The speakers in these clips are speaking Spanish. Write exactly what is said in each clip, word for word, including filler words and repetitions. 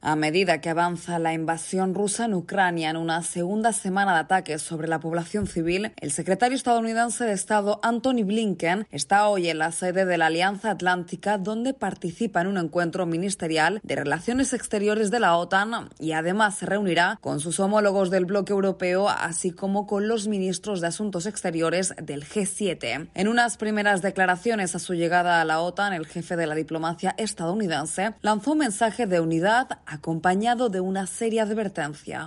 A medida que avanza la invasión rusa en Ucrania en una segunda semana de ataques sobre la población civil, el secretario estadounidense de Estado Antony Blinken está hoy en la sede de la Alianza Atlántica, donde participa en un encuentro ministerial de Relaciones Exteriores de la OTAN y además se reunirá con sus homólogos del bloque europeo, así como con los ministros de Asuntos Exteriores del G siete. En unas primeras declaraciones a su llegada a la OTAN, el jefe de la diplomacia estadounidense lanzó un mensaje de unidad acompañado de una seria advertencia.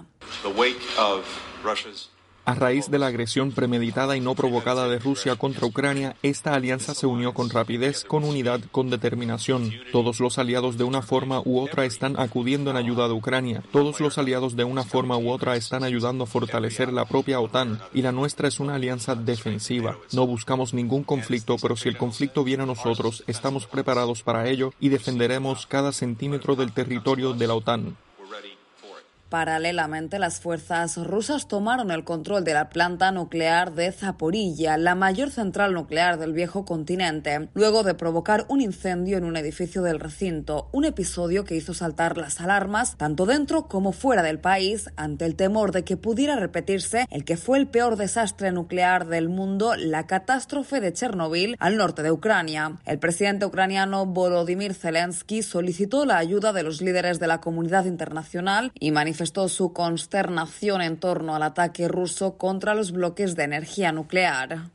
A raíz de la agresión premeditada y no provocada de Rusia contra Ucrania, esta alianza se unió con rapidez, con unidad, con determinación. Todos los aliados de una forma u otra están acudiendo en ayuda de Ucrania. Todos los aliados de una forma u otra están ayudando a fortalecer la propia OTAN. Y la nuestra es una alianza defensiva. No buscamos ningún conflicto, pero si el conflicto viene a nosotros, estamos preparados para ello y defenderemos cada centímetro del territorio de la OTAN. Paralelamente, las fuerzas rusas tomaron el control de la planta nuclear de Zaporilla, la mayor central nuclear del viejo continente, luego de provocar un incendio en un edificio del recinto, un episodio que hizo saltar las alarmas tanto dentro como fuera del país ante el temor de que pudiera repetirse el que fue el peor desastre nuclear del mundo, la catástrofe de Chernobyl al norte de Ucrania. El presidente ucraniano Volodymyr Zelensky solicitó la ayuda de los líderes de la comunidad internacional y manifestó manifestó su consternación en torno al ataque ruso contra los bloques de energía nuclear.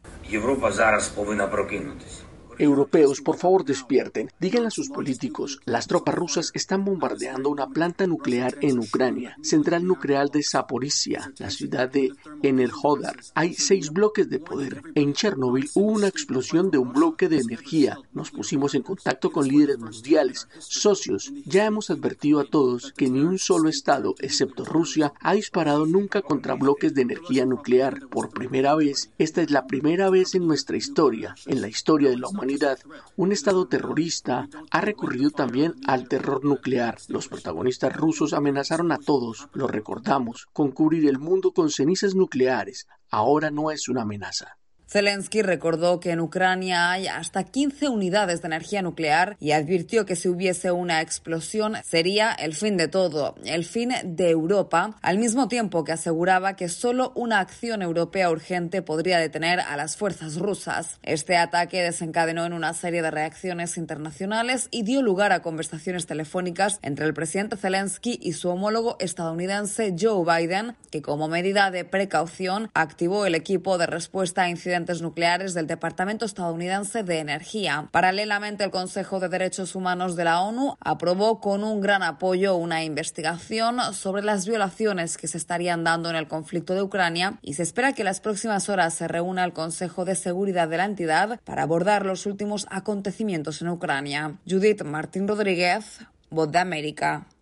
Europeos, por favor despierten. Díganle a sus políticos, las tropas rusas están bombardeando una planta nuclear en Ucrania, central nuclear de Zaporizhia, la ciudad de Enerhodar. Hay seis bloques de poder. En Chernobyl hubo una explosión de un bloque de energía. Nos pusimos en contacto con líderes mundiales, socios. Ya hemos advertido a todos que ni un solo estado, excepto Rusia, ha disparado nunca contra bloques de energía nuclear. Por primera vez, esta es la primera vez en nuestra historia, en la historia de la humanidad, un estado terrorista ha recurrido también al terror nuclear. Los protagonistas rusos amenazaron a todos, lo recordamos, con cubrir el mundo con cenizas nucleares. Ahora no es una amenaza. Zelensky recordó que en Ucrania hay hasta quince unidades de energía nuclear y advirtió que si hubiese una explosión sería el fin de todo, el fin de Europa, al mismo tiempo que aseguraba que solo una acción europea urgente podría detener a las fuerzas rusas. Este ataque desencadenó en una serie de reacciones internacionales y dio lugar a conversaciones telefónicas entre el presidente Zelensky y su homólogo estadounidense Joe Biden, que como medida de precaución activó el equipo de respuesta a incidentes nucleares del Departamento Estadounidense de Energía. Paralelamente, el Consejo de Derechos Humanos de la ONU aprobó con un gran apoyo una investigación sobre las violaciones que se estarían dando en el conflicto de Ucrania y se espera que en las próximas horas se reúna el Consejo de Seguridad de la entidad para abordar los últimos acontecimientos en Ucrania. Judith Martín Rodríguez, Voz de América.